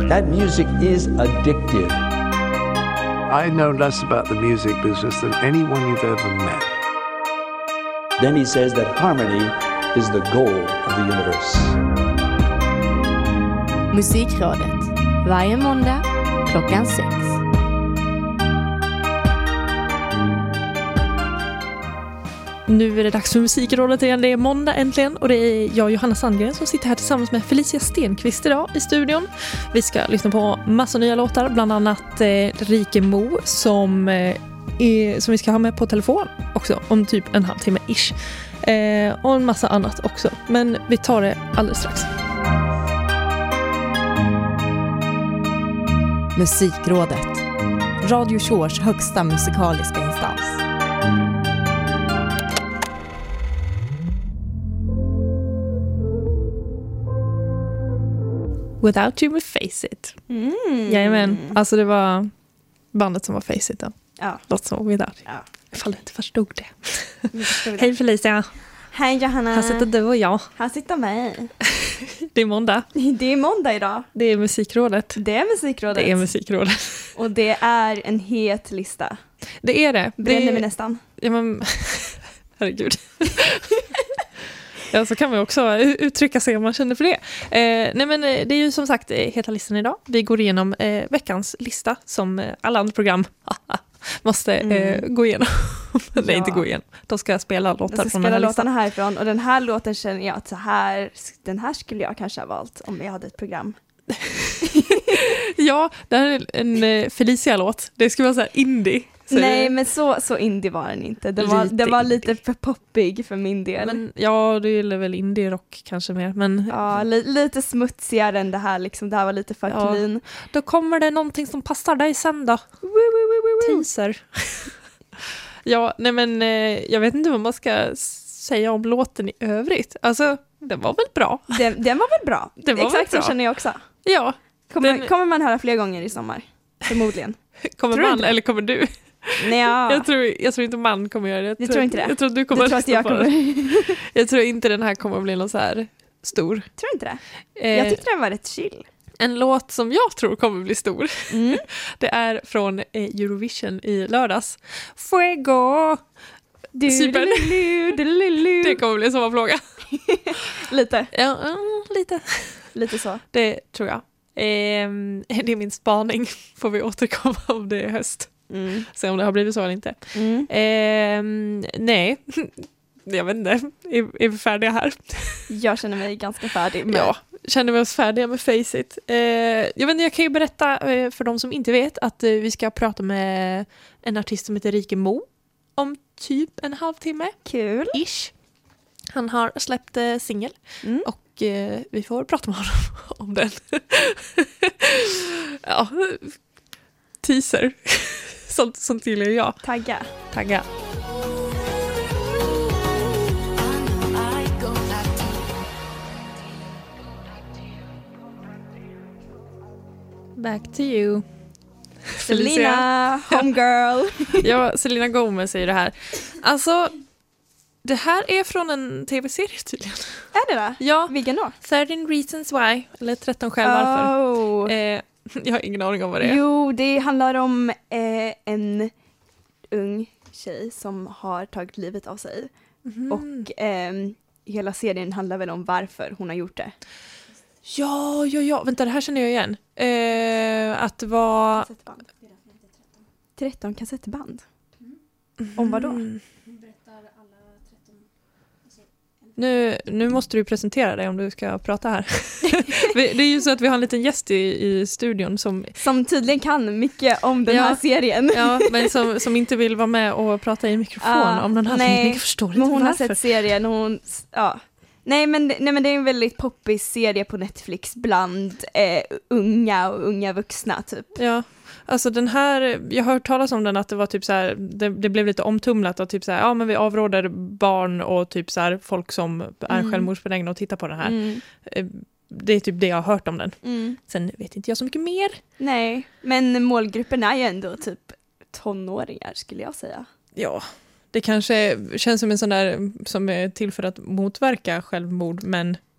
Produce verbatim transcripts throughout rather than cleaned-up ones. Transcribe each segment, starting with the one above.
That music is addictive. I know less about the music business than anyone you've ever met. Then he says that harmony is the goal of the universe. Musikrådet. Varje måndag klockan sex. Nu är det dags för Musikrådet igen. Det är måndag äntligen och det är jag, Johanna Sandgren, som sitter här tillsammans med Felicia Stenqvist idag i studion. Vi ska lyssna på massor nya låtar, bland annat eh, Rike Mo som, eh, är, som vi ska ha med på telefon också om typ en halvtimme ish. Eh, och en massa annat också. Men vi tar det alldeles strax. Musikrådet. Radio Shores högsta musikaliska instans. Without You med Face It. Mm. Jajamän. Alltså det var bandet som var Face It då. Ja. Låt som Without You. Ja. Ifall du inte förstod det. det. Hej Felicia. Hej Johanna. Här sitter du och jag. Här sitter mig. Det är måndag. Det är måndag idag. Det är Musikrådet. Det är Musikrådet. Det är Musikrådet. Och det är en het lista. Det är det. Bränner det... vi nästan. Ja, men... Herregud. Ja, så kan man också uttrycka sig om man känner för det. Eh, nej men det är ju som sagt heta listan idag. Vi går igenom eh, veckans lista som alla andra program måste eh, mm. gå igenom. Nej, ja. Inte gå igenom. De ska spela låtar ska från spela den här låtarna listan. härifrån. Och den här låten känner jag att så här, den här skulle jag kanske ha valt om jag hade ett program. Ja, det här är en eh, Felicia-låt. Det skulle vara så här indie. Så Nej, det... men så, så indie var den inte. Den var, den var lite för poppig för min del. Men, ja, du gillar väl indie-rock kanske mer. Men... Ja, li- lite smutsigare än det här. Liksom. Det här var lite för ja. clean. Då kommer det någonting som passar dig sen då. Woo, woo, woo, woo. Teaser. Ja, nej men eh, jag vet inte vad man ska säga om låten i övrigt. Alltså, den var väl bra. Den, den var väl bra. Den var Exakt väl så bra. känner jag också. Ja. Kommer, den... kommer man höra fler gånger i sommar? Förmodligen. Kommer tror man eller kommer du? Nej, ja. jag, tror, jag tror inte man kommer göra det. Jag Du tror, tror inte det? Jag tror du kommer du tror att jag kommer. Jag tror inte den här kommer att bli någon så här stor. Tror inte det? Eh, jag tyckte den var rätt chill. En låt som jag tror kommer bli stor. Mm. Det är från eh, Eurovision i lördags. Fuego! Du, Cypern. du, du, du, du. Det kommer bli en sommarplåga. Lite. Ja, mm, lite. Lite så. Det tror jag. Eh, det är min spaning. Får vi återkomma om det är höst. Mm. Se om det har blivit så eller inte. Mm. Eh, nej, jag vet inte. Är, är vi färdiga här? Jag känner mig ganska färdig med. Ja, känner vi oss färdiga med Face It. Eh, jag vet inte, jag kan ju berätta eh, för de som inte vet att eh, vi ska prata med en artist som heter Rike Mo om typ en halvtimme. Kul. Ish. Han har släppt eh, singel Mm. och eh, vi får prata med honom om den. Ja, teaser. Sånt, sånt gillar jag. Tagga. Tagga. Back to you. Selena, homegirl. Ja, Selena Gomez säger det här. Alltså, det här är från en tv-serie tydligen. Är det det? Ja. Vilken då? thirteen Reasons Why. Eller tretton skäl varför. Oh. Eh, jag har ingen aning om vad det är. Jo, det handlar om eh, en ung tjej som har tagit livet av sig. Mm. Och eh, hela serien handlar väl om varför hon har gjort det. Ja, ja, ja. Vänta, det här känner jag igen. Eh, att det var... tretton kassettband. Mm. Om vad då? Mm. Nu, nu måste du presentera dig om du ska prata här. Det är ju så att vi har en liten gäst i, i studion som... Som tydligen kan mycket om den Ja. här serien. Ja, men som, som inte vill vara med och prata i en mikrofon uh, om den här. Nej, Jag förstår inte men hon varför. har sett serien och hon... Ja. Nej men, nej men det är en väldigt poppig serie på Netflix bland eh, unga och unga vuxna typ. Ja, alltså den här, jag har hört talas om den att det var typ så här, det, det blev lite omtumlat och typ så här, ja men vi avråder barn och typ så här folk som är Mm. självmordsbenägna att titta på den här. Mm. Det är typ det jag har hört om den. Mm. Sen vet inte jag så mycket mer. Nej, men målgruppen är ju ändå typ tonåringar skulle jag säga. Ja, det kanske känns som en sån där som är till för att motverka självmord, men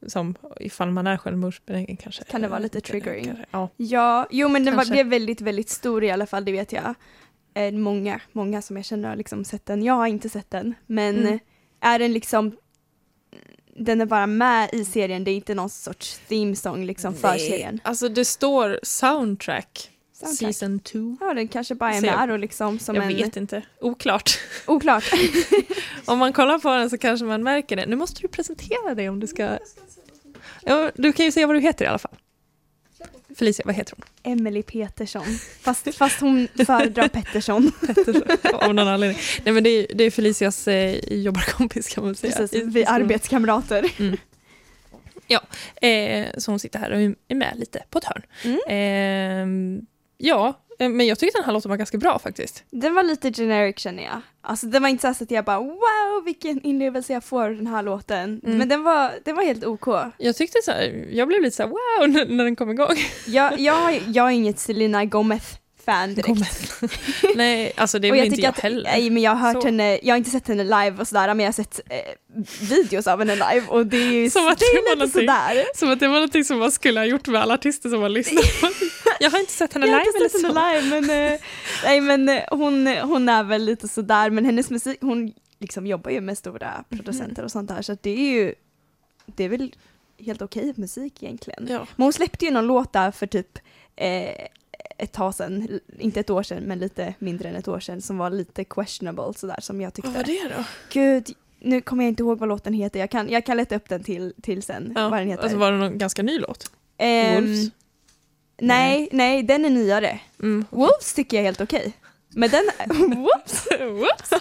som ifall man är självmordsbenägen kanske. Kan det vara lite triggering? Kanske, ja. Ja, jo men den var, Kanske. blev väldigt, väldigt stor i alla fall, det vet jag. Eh, många, många som jag känner har liksom sett den. Jag har inte sett den, men Mm. är den liksom, den är bara med i serien, det är inte någon sorts theme song liksom för Nej, serien. Alltså det står soundtrack, Soundtrack. season two. Ja, den kanske bara är Se. med och liksom som Jag en... vet inte, oklart. Oklart. Om man kollar på den så kanske man märker det. Nu måste du presentera dig om du ska... Ja, du kan ju säga vad du heter i alla fall. Felicia, vad heter hon? Emily Petersson. Fast, fast hon föredrar Pettersson. Av någon anledning. Nej, men det är, det är Felicias eh, jobbarkompis kan man säga. Precis, I- vi i skolan. arbetskamrater. Mm. Ja, eh, så hon sitter här och är med lite på ett hörn. Mm. Eh, ja, eh, men jag tyckte den här låten var ganska bra faktiskt. Den var lite generic känner jag. Alltså det var inte så att jag bara wow vilken inlevelse jag får av den här låten. Mm. Men den var, den var helt OK. Jag tyckte så här, jag blev lite så här wow när, när den kom igång. Jag, jag, jag är inget Selena Gomez-fan direkt. Nej, alltså det är Och väl jag inte tycker jag att, heller. nej, men jag har hört Så. henne, jag har inte sett henne live och sådär, men jag har sett eh, videos av henne live och det är ju Som att det det är var lite någonting. sådär. Som att det var någonting som man skulle ha gjort med alla artister som man lyssnar på. Jag har inte sett henne Jag har live inte sett eller henne så. live, men, eh, nej, men eh, hon, hon är väl lite sådär, men hennes musik, hon liksom jobbar ju med stora producenter och sånt där, så att det är ju, det är väl helt okej musik egentligen. Ja. Men hon släppte ju någon låt där för typ eh, ett tag sedan, inte ett år sedan, men lite mindre än ett år sedan, som var lite questionable sådär, som jag tyckte. Vad var det då? Gud, nu kommer jag inte ihåg vad låten heter, jag kan, jag kan leta upp den till, till sen, Ja, vad den heter. alltså var det någon ganska ny låt? Ehm, Wolves? nej, nej, den är nyare. Mm. Wolves tycker jag är helt okej. Men den, whoops, Whoops.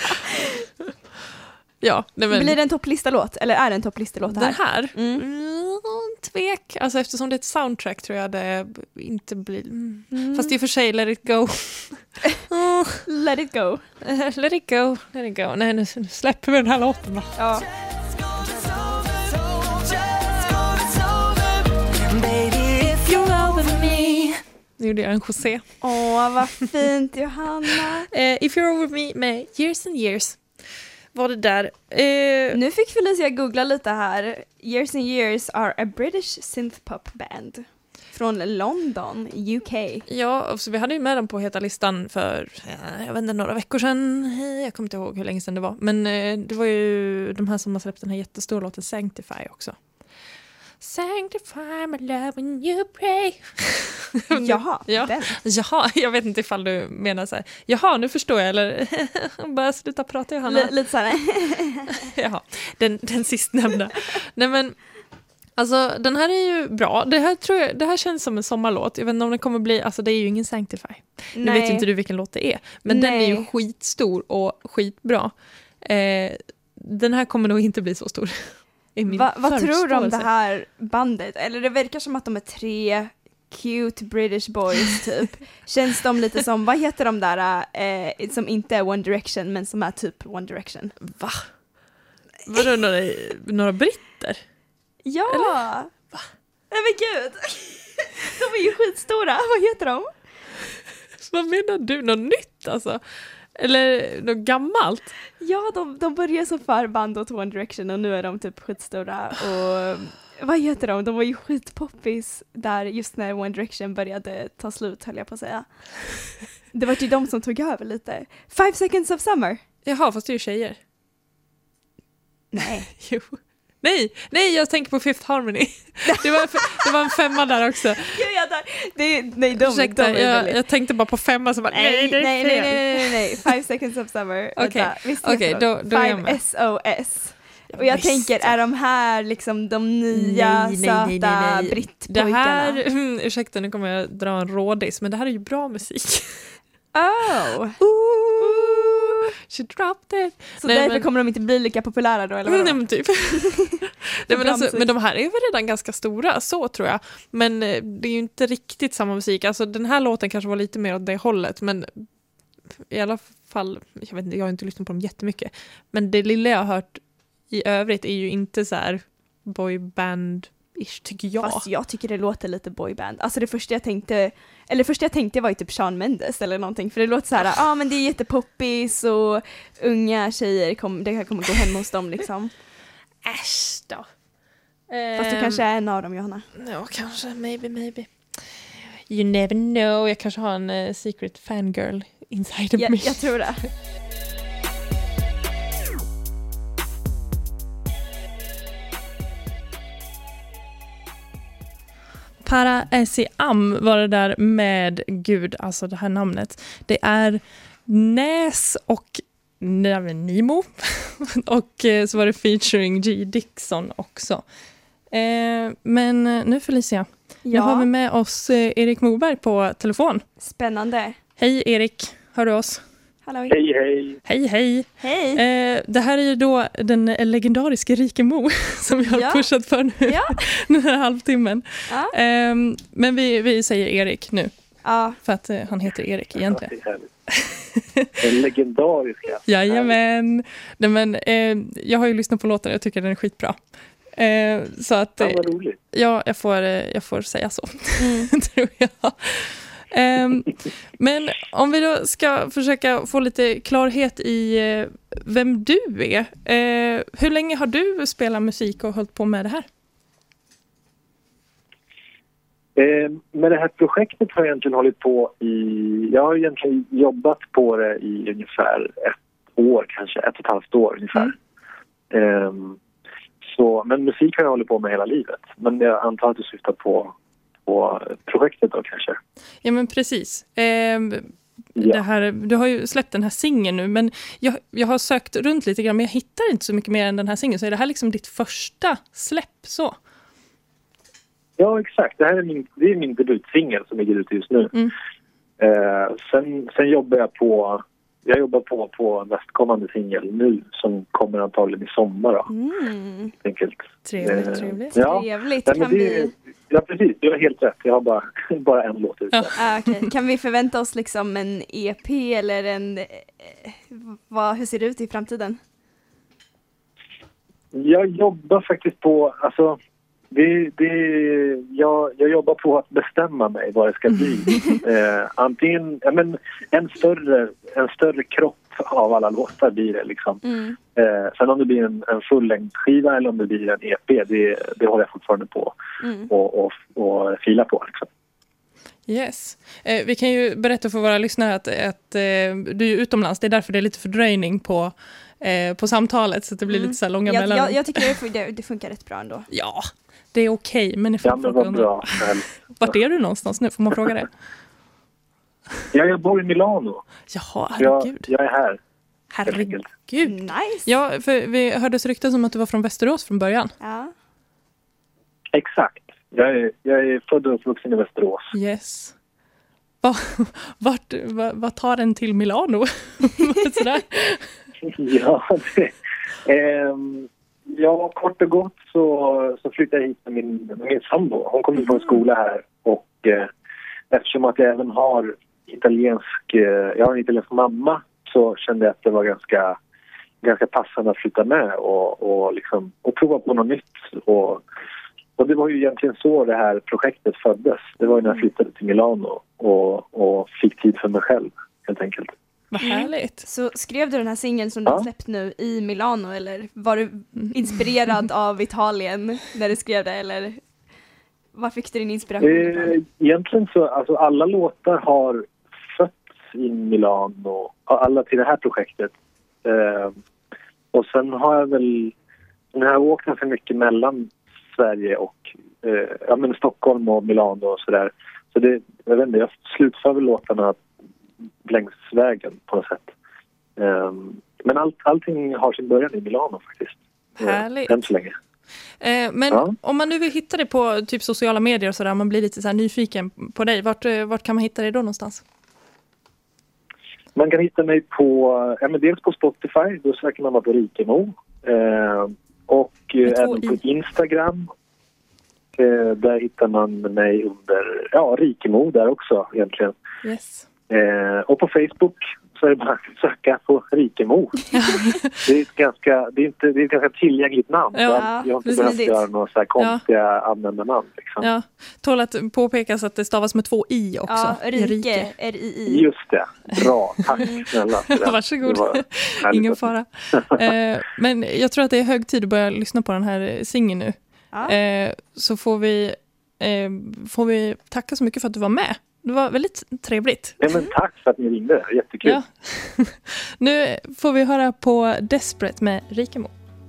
Ja, nej, men blir det en topplista-låt? Eller är det en topplistelåt den här? här? Mm. Mm, tvek. Alltså eftersom det är ett soundtrack tror jag det inte blir... Mm. Mm. Fast i och för sig, let it go. Oh, Let it go. let it go, let it go. Nej, nu, nu släpper vi den här låten då. Ja. Nu gjorde jag en José. Åh, vad fint, Johanna. Eh, If You're Over Me med Years and Years var det där. Eh, Nu fick Felicia googla lite här. Years and Years are a British synthpop band. Från London, U K. Ja, alltså vi hade ju med den på heta listan för eh, jag vet inte, några veckor sedan. Eh, Jag kommer inte ihåg hur länge sedan det var. Men eh, det var ju de här som har släppt den här jättestora låten Sanctify också. Sanctify my love when you pray. Jaha, Ja. den. Jaha, jag vet inte ifall du menar så här. Jaha, nu förstår jag. Eller bara sluta prata, Johanna. L- lite såhär. Jaha, den, den sistnämnda. Nej men, alltså den här är ju bra. Det här, tror jag, det här känns som en sommarlåt. Jag vet inte om den kommer bli, alltså det är ju ingen Sanctify. Nu vet ju inte du vilken låt det är. Men Nej. den är ju skitstor och skitbra. Eh, den här kommer nog inte bli så stor. i min Va, vad tror du om förutspåelse. det här bandet? Eller det verkar som att de är tre cute British boys typ. Känns de lite som, vad heter de där eh, som inte är One Direction men som är typ One Direction? Va? Vadå, några, några britter? Ja! Va? Nej men gud! De är ju skitstora, vad heter de? Vad menar du? Något nytt alltså? Eller något gammalt? Ja, de, de började som förband åt One Direction och nu är de typ skitstora och vad heter de? De var ju skitpoppis där just när One Direction började ta slut, höll jag på att säga. Det var ju de som tog över lite. Five Seconds of Summer. Jaha, fast det är ju tjejer. Nej. Jo. Nej, nej, jag tänker på Fifth Harmony. Det var, det var en femma där också. Gud, jag där. Det är, nej, de, Ursäkta, de är jag, väldigt... jag tänkte bara på femma så bara, nej, Nej, det är nej, nej, fel. nej, nej, nej, Five Seconds of Summer. Okej, Vänta, visst okej, heter de? då- då är jag Five med. S O S. Och jag visste. tänker, är de här liksom de nya Nej, nej, söta nej, nej, nej. Det brittpojkarna? här, mm, ursäkta nu kommer jag dra en rådis, men det här är ju bra musik. Oh! Ooh, she dropped it. Så Nej, därför men- kommer de inte bli lika populära då, eller vadå? Nej, men typ. Nej, men, bra alltså, musik. men de här är ju redan ganska stora, så tror jag. Men eh, det är ju inte riktigt samma musik. Alltså den här låten kanske var lite mer åt det hållet, men i alla fall, jag vet inte, jag har inte lyssnat på dem jättemycket. Men det lilla jag har hört i övrigt är ju inte så här boyband-ish, tycker jag. Fast jag tycker det låter lite boyband. Alltså det första jag tänkte, eller det första jag tänkte var ju typ Shawn Mendes eller någonting. För det låter så här, ja ah, men det är jättepoppis och unga tjejer, kom, det här kommer gå hem hos dem liksom. Äsch då. Fast du kanske är en av dem, Johanna. Ja, kanske. Maybe, maybe. You never know. Jag kanske har en uh, secret fangirl inside of jag, me. jag tror det. Para Esi Am var det där med Gud, alltså det här namnet. Det är Näs och Nimo. Och eh, så var det featuring G. Dixon också. Eh, men nu Felicia, nu Ja. har vi med oss eh, Erik Moberg på telefon. Spännande. Hej Erik, hör du oss? Hallå. Hej, hej. Hej, hej. Hej. Eh, det här är ju då den legendariska Rike Mo som vi har Ja. pushat för nu Ja. den här halvtimmen. Ja. Eh, men vi, vi säger Erik nu, Ja. för att eh, han heter Erik egentligen. Ja, det är härligt. Den legendariska. Jajamän. Nej, men, eh, jag har ju lyssnat på låten och jag tycker den är skitbra. Eh, så att Ja, eh, vad roligt. ja, jag, får, eh, jag får säga så, Mm. tror jag. Um, men om vi då ska försöka få lite klarhet i uh, vem du är. Uh, hur länge har du spelat musik och hållit på med det här? Eh, med det här projektet har jag egentligen hållit på i... Jag har egentligen jobbat på det i ungefär ett år, kanske ett och ett halvt år ungefär. Mm. Eh, så, men musik har jag hållit på med hela livet. Men jag antar att du syftar på, på projektet då kanske. Ja, men precis. Um, Ja. det här, du har ju släppt den här singeln nu, men jag, jag har sökt runt lite grann, men jag hittar inte så mycket mer än den här singeln. Så är det här liksom ditt första släpp så? Ja, exakt. Det här är min, det är min debutsingel som ligger ute just nu. Mm. Eh, sen, sen jobbar jag på... Jag jobbar på, på nästkommande singel nu som kommer antagligen i sommar då, Mm. helt enkelt. Trevligt, Eh, trevligt. Ja, Trevligt. Nej, men Kan, det, vi, ja, precis. Du har helt rätt. Jag har bara, bara en låt ute. Ja. ah, okej. Kan vi förvänta oss liksom en E P eller en... Eh, vad, hur ser det ut i framtiden? Jag jobbar faktiskt på... Alltså, det, det, jag, jag jobbar på att bestämma mig vad det ska bli. eh, antingen ja, men en, större, en större kropp av alla låtar blir det. Liksom. Mm. Eh, sen om det blir en, en fullängdskiva eller om det blir en E P, det, det håller jag fortfarande på Mm. och, och, och fila på. Liksom. Yes. Eh, vi kan ju berätta för våra lyssnare att, att eh, du är utomlands. Det är därför det är lite fördröjning på, eh, på samtalet. Så att det blir Mm. lite så här långa Jag, mellan. jag, jag tycker det, fun- det, det funkar rätt bra ändå. Ja, det är okej. Men ifall Ja, men folk vad undrar, bra. vart är du någonstans nu? Får man fråga det? Ja, jag bor i Milano. Jaha, Jag, herregud. jag är här. Herregud. Nice. Ja, för vi hördes ryktas om att du var från Västerås från början. Ja. Exakt. Jag är, jag är född och uppvuxen i Västerås. Yes. Va, vart, va, vad tar en till Milano? Sådär. Ja, det, ehm, ja, kort och gott så, så flyttade jag hit med min, med min sambo. Hon kom in på en skola här och eh, eftersom att jag även har italiensk, eh, jag har en italiensk mamma så kände jag att det var ganska, ganska passande att flytta med och, och, liksom, och prova på något nytt. Och, och det var ju egentligen så det här projektet föddes. Det var ju när jag flyttade till Milano och, och fick tid för mig själv helt enkelt. Vad härligt. Så skrev du den här singeln som du Ja. har släppt nu i Milano eller var du inspirerad av Italien när du skrev det eller var fick du din inspiration ifrån? Eh, egentligen så, alltså alla låtar har fötts i Milano, alla till det här projektet. Eh, och sen har jag väl, den här åkt ganska mycket mellan Sverige och eh, ja, men Stockholm och Milano och sådär. Så det, jag vet inte, jag slutför väl låtarna längs vägen på något sätt. Eh, men allt, allting har sin början i Milano faktiskt. Eh, Härligt. än så länge. Eh, men Ja. om man nu vill hitta det på typ sociala medier och sådär, man blir lite så här nyfiken på dig, vart, eh, vart kan man hitta dig då någonstans? Man kan hitta mig på, ja, men dels på Spotify, då söker man bara på Rikemo. Eh, och eh, Med två även på i. Instagram. Eh, där hittar man mig under, ja, Rikemo där också egentligen. Yes. Eh, och på Facebook så är det bara att söka på Rikemo. det, är ett ganska, det, är inte, det är ett ganska tillgängligt namn. Ja, så jag har inte precis. behövt göra några så här konstiga användarnamn. Liksom. Ja, tål att påpekas att det stavas med två i också. Ja, Rike, R I I. Just det, bra, tack snälla. för det. Varsågod. Det var härligt Ingen att- fara. eh, men jag tror att det är hög tid att börja lyssna på den här singeln nu. Ja. Eh, så får vi, eh, får vi tacka så mycket för att du var med. Det var väldigt trevligt. Ja, men tack för att ni ringde. Jättekul. Ja. Nu får vi höra på Desperate med Rikemo.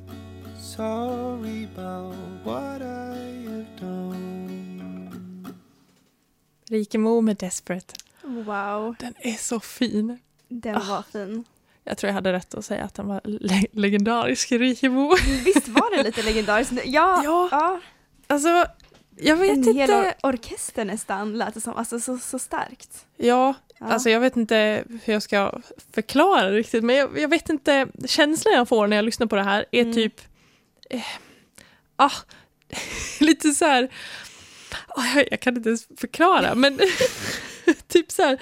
Sorry about what I have done. Rikemo med Desperate. Wow, Den är så fin. den Ah. var fin. Jag tror jag hade rätt att säga att den var le- legendarisk, Rikemo. Visst var det lite legendariskt? Ja, Ja. ja. Alltså, jag vet En inte. hel or- orkester nästan lät det som. Alltså så, så starkt. Ja, Ja. alltså jag vet inte hur jag ska förklara det riktigt. Men jag, jag vet inte, känslan jag får när jag lyssnar på det här är Mm. typ eh, ah, lite så här ah, jag, jag kan inte ens förklara, men typ så här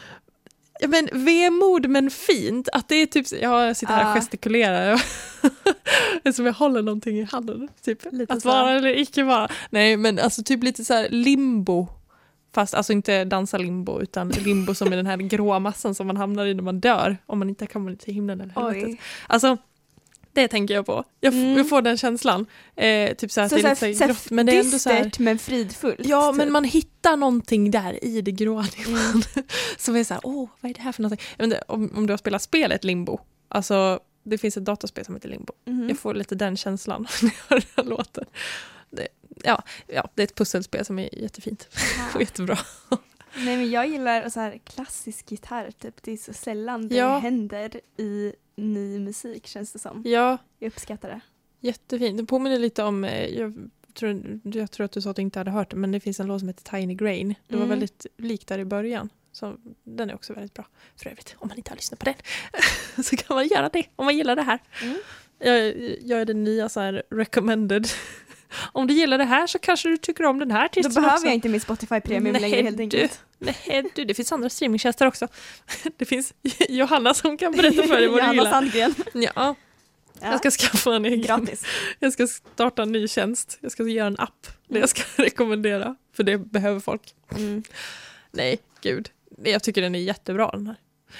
ja, men vemod men fint. Att det är typ, ja, jag sitter här och Ah. gestikulerar. Det är som jag håller någonting i handen. Typ. Lite Att så. vara eller icke vara. Nej, men alltså typ lite så här limbo. Fast alltså inte dansa limbo, utan limbo som är den här gråa massan som man hamnar i när man dör. Om man inte kommer till himlen eller helvetet. Oj. Alltså, det tänker jag på. Jag, f- Mm. jag får den känslan. Eh, typ så här, att Så, det är så, lite så så, här grått, men det är ändå så här. dystert men fridfullt. Ja, typ. men man hittar någonting där i det gråa nivån. Mm. Som är så här, åh, vad är det här för någonting? Jag vet inte, om, om du har spelat spelet Limbo. Alltså, det finns ett dataspel som heter Limbo. Mhm. Jag får lite den känslan när jag hör den här låten. Det, ja, ja, det är ett pusselspel som är jättefint. Och jättebra. Nej, men jag gillar så här klassisk gitarr typ. Det är så sällan det Ja. händer i ny musik, känns det som. Ja, Jag uppskattar det. jättefint. Det påminner lite om, eh, jag tror, jag tror att du sa att du inte hade hört det, men det finns en låt som heter Tiny Grain. Det var Mm. väldigt likt där i början. Så den är också väldigt bra. För övrigt, om man inte har lyssnat på den så kan man göra det om man gillar det här. Mm. Jag, jag är den nya så här recommended. Om du gillar det här så kanske du tycker om den här Då artisten behöver också. jag inte min Spotify Premium Nej, längre helt du. enkelt. Nej, du, det finns andra streamingtjänster också. Det finns Johanna som kan berätta för dig vad du Johanna gillar. Sandgren. Ja, Ja. jag ska skaffa en egen. Gratis. Jag ska starta en ny tjänst. Jag ska göra en app där jag ska rekommendera. För det behöver folk. Mm. Nej, gud. Jag tycker den är jättebra den här.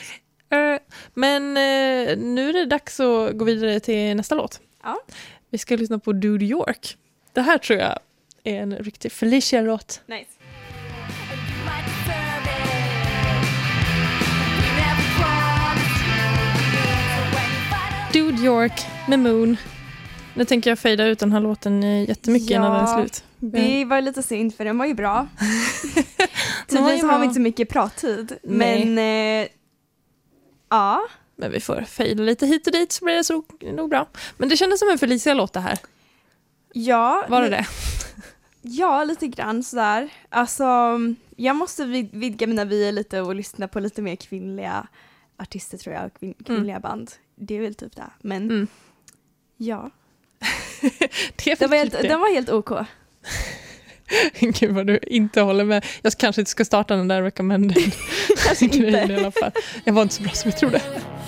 Uh, men uh, nu är det dags att gå vidare till nästa låt. Ja. Vi ska lyssna på Dude York. Det här tror jag är en riktig Felicia-låt. Nice. Dude York med Moon. Nu tänker jag fejda ut den här låten eh, jättemycket Ja. innan den är slut. Det var lite synd för den var ju bra. Den var ju Tydligen så har bra. vi inte så mycket prattid. Nej. Men eh, ja, Men vi får fejda lite hit och dit så blir det så nog bra. Men det kändes som en Felicia-låt det här. ja, Var det det? ja, lite grann sådär. Alltså, jag måste vid- vidga mina vyer lite och lyssna på lite mer kvinnliga artister tror jag, kvin- kvinnliga band. Det är väl typ det. Men Mm. ja, Det är den var, faktiskt helt, det. den var helt OK. Gud vad du inte håller med. Jag kanske inte ska starta den där recommended Kanske grejen inte. i alla fall. Jag var inte så bra som jag trodde.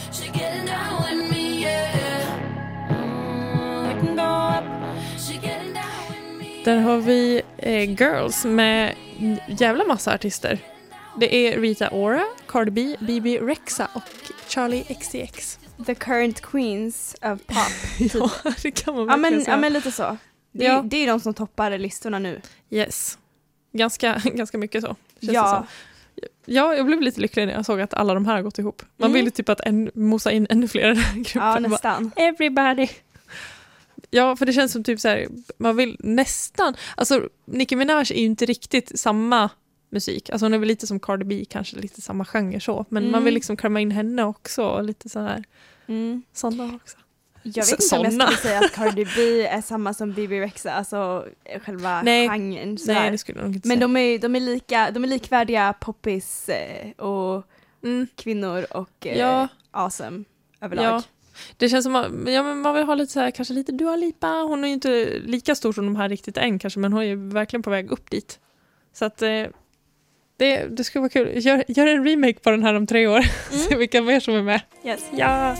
Där har vi eh, Girls med en jävla massa artister. Det är Rita Ora, Cardi B, B B Rexha och Charlie X C X. The current queens of pop. Typ. Ja, det kan man Ja, verkligen men, säga. ja men lite så. Det, Ja. är, det är ju de som toppar listorna nu. Yes. Ganska, ganska mycket så. Känns det Ja, som. Ja, jag blev lite lycklig när jag såg att alla de här har gått ihop. Man Mm. ville typ att en, mosa in ännu fler i den här gruppen. ja Bara, nästan. everybody. Ja, för det känns som typ så här, man vill nästan, alltså Nicki Minaj är ju inte riktigt samma musik. Alltså hon är väl lite som Cardi B, kanske lite samma genre så. Men Mm. man vill liksom klämma in henne också och lite så här, Mm. sådana också. Jag Så- vet inte om jag såna. skulle säga att Cardi B är samma som B B Rexha, alltså själva Nej. genren. sådär. Nej, det skulle jag nog inte Men säga. de är, de är, lika, de är likvärdiga poppis eh, och Mm. kvinnor och eh, Ja. awesome överlag. Ja. Det känns som att ja, men man vill ha lite så här, kanske lite Dua Lipa. Hon är ju inte lika stor som de här riktigt än kanske, men hon är ju verkligen på väg upp dit. Så att eh, det, det skulle vara kul. Gör, gör en remake på den här om tre år. Mm. Se vilka mer som är med. Yes. Ja!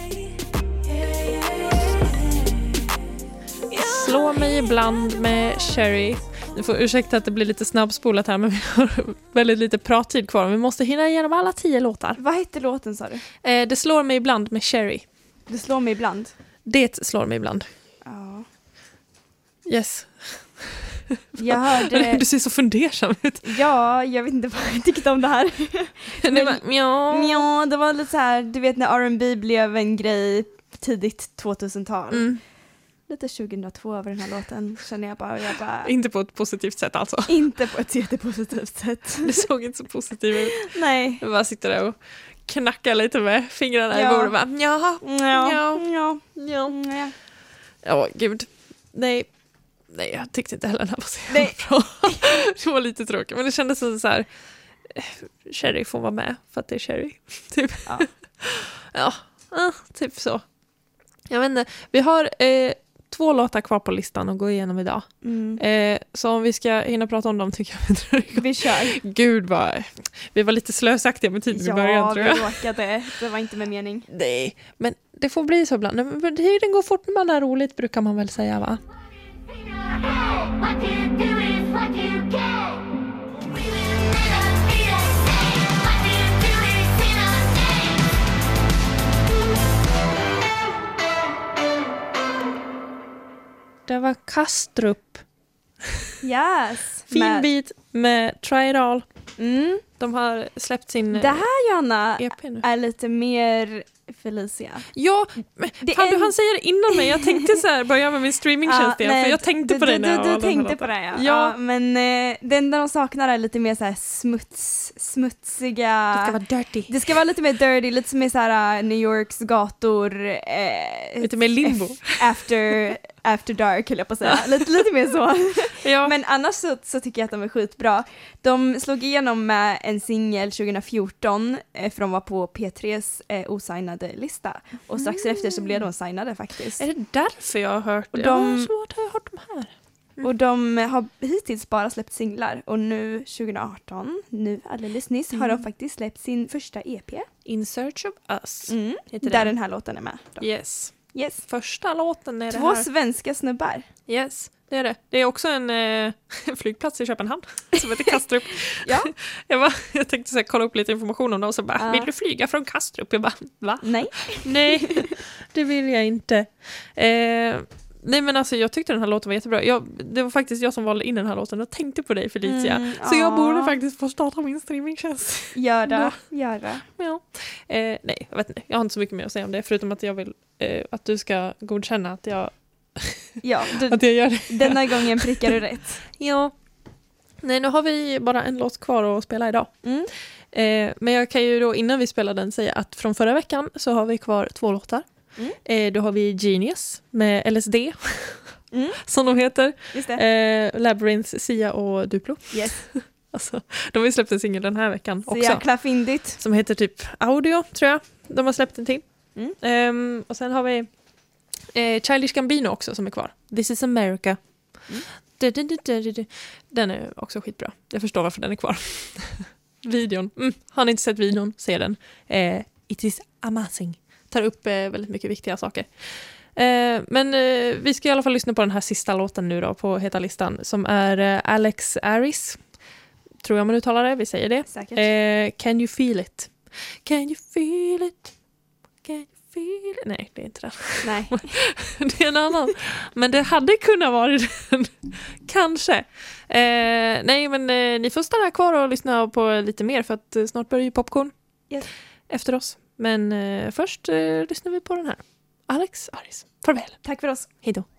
Slå mig ibland med Cherry. Du får ursäkta att det blir lite snabbspolat här, men vi har väldigt lite prattid kvar. Vi måste hinna igenom alla tio låtar. Vad hette låten sa du? Eh, det slår mig ibland med Cherry. Det slår mig ibland. Det slår mig ibland. Ja. Yes. Jag hörde... Du ser så fundersam ut. Ja, jag vet inte vad jag tyckte om det här. Det var, ja. Ja, det var lite så här, du vet när R and B blev en grej tidigt tvåtusental. Mm. Lite tjugohundratvå över den här låten, känner jag bara. Och jag bara Inte på ett positivt sätt alltså. inte på ett jättepositivt sätt. Det såg inte så positivt ut. Nej. Jag bara sitter där och knackar lite med fingrarna Ja. i bordet. Bara, ja, Ja. ja, Ja. ja. Ja. Ja, gud. Nej. Nej, jag tyckte inte heller den här var så Nej. bra. Det var lite tråkigt. Men det kändes som så här... eh, Cherry får vara med för att det är Cherry. Typ. Ja. Ja, ah, typ så. Jag vet inte. Vi har eh, två låtar kvar på listan att gå igenom idag. Mm. Eh, så om vi ska hinna prata om dem tycker jag vi drar Vi kör. Gud vad... Vi var lite slösaktiga med tiden i början Ja, tror vi jag. råkade. Det var inte med mening. Nej, men det får bli så ibland. Men tiden går fort när man är roligt brukar man väl säga va? What you do is what you get. We will never be the same. What you do is in our name. Det var Kastrup. Yes. Fin Med- bit med Try It All. Mm. De har släppt sin Det här, Johanna, E P nu. är lite mer Felicia. Ja, men Det fan, är du en- han säger det innan mig. Jag tänkte så här börja med min streamingtjänst igen, nej, för jag tänkte du, på du, det när du, jag du, valde den här tänkte på låten. det, ja. Ja. ja men eh, det enda de saknar är lite mer så här smuts, smutsiga... Det ska vara dirty. Det ska vara lite mer dirty, lite som i så här uh, New Yorks gator. Eh, Lite mer limbo. f- After, after dark, höll jag på att säga. Lite, lite mer så. Ja. Men annars så, så tycker jag att de är skitbra. De slog igenom med en singel tjugohundrafjorton, eh, för de var på P tres eh, osignade lista. Och strax efter så blev de signade faktiskt. Är det därför jag har hört Och det? de- Ja, så har jag hört de här. Och de har hittills bara släppt singlar. Och nu tjugoarton, nu alldeles nyss, har de faktiskt släppt sin första E P. In Search of Us. Mm. Heter Där den. den här låten är med. Då. Yes. Yes. Första låten är Två det här. svenska snubbar. Yes, det är det. Det är också en eh, flygplats i Köpenhamn som heter Kastrup. Ja. jag, bara, jag tänkte så här, kolla upp lite information om det och så bara, Ja. vill du flyga från Kastrup? Jag bara, va? Nej. Nej, det vill jag inte. Eh, nej men alltså jag tyckte den här låten var jättebra. Jag, det var faktiskt jag som valde in den här låten och tänkte på dig Felicia. Mm, så jag ja. borde faktiskt få starta min streamingtjänst. Gör det. Gör det. Ja. Eh, nej, jag vet inte. Jag har inte så mycket mer att säga om det förutom att jag vill eh, att du ska godkänna att jag, Ja, du, att jag gör det. denna gången prickar du rätt. Ja. Nej, nu har vi bara en låt kvar att spela idag. Mm. Eh, men jag kan ju då innan vi spelar den säga att från förra veckan så har vi kvar två låtar. Mm. Eh, då har vi Genius med L S D Mm. som de heter. Just det. Eh, Labyrinth, Sia och Duplo. Yes. Alltså, de har ju släppt en singel den här veckan Så också. jäkla fyndigt. Som heter typ Audio, tror jag. De har släppt en till. Mm. Ehm, och sen har vi eh, Childish Gambino också som är kvar. This is America. Mm. Du, du, du, du, du. Den är också skitbra. Jag förstår varför den är kvar. Videon. Mm. Har ni inte sett videon, se den. Eh, it is amazing. Tar upp eh, väldigt mycket viktiga saker. Eh, men eh, vi ska i alla fall lyssna på den här sista låten nu då på Heta listan. Som är eh, Alex Aris. Tror jag man uttalar det, vi säger det. Säkert. Eh, can you feel it? Can you feel it? Can you feel it? Nej, det är inte den. Nej. Det är en annan. Men det hade kunnat vara den. Kanske. Eh, nej, men eh, ni får stanna kvar och lyssna på lite mer för att eh, snart börjar ju Popcorn Yes. efter oss. Men eh, först eh, lyssnar vi på den här. Alex Aris. Farväl. Tack för oss. Hej då.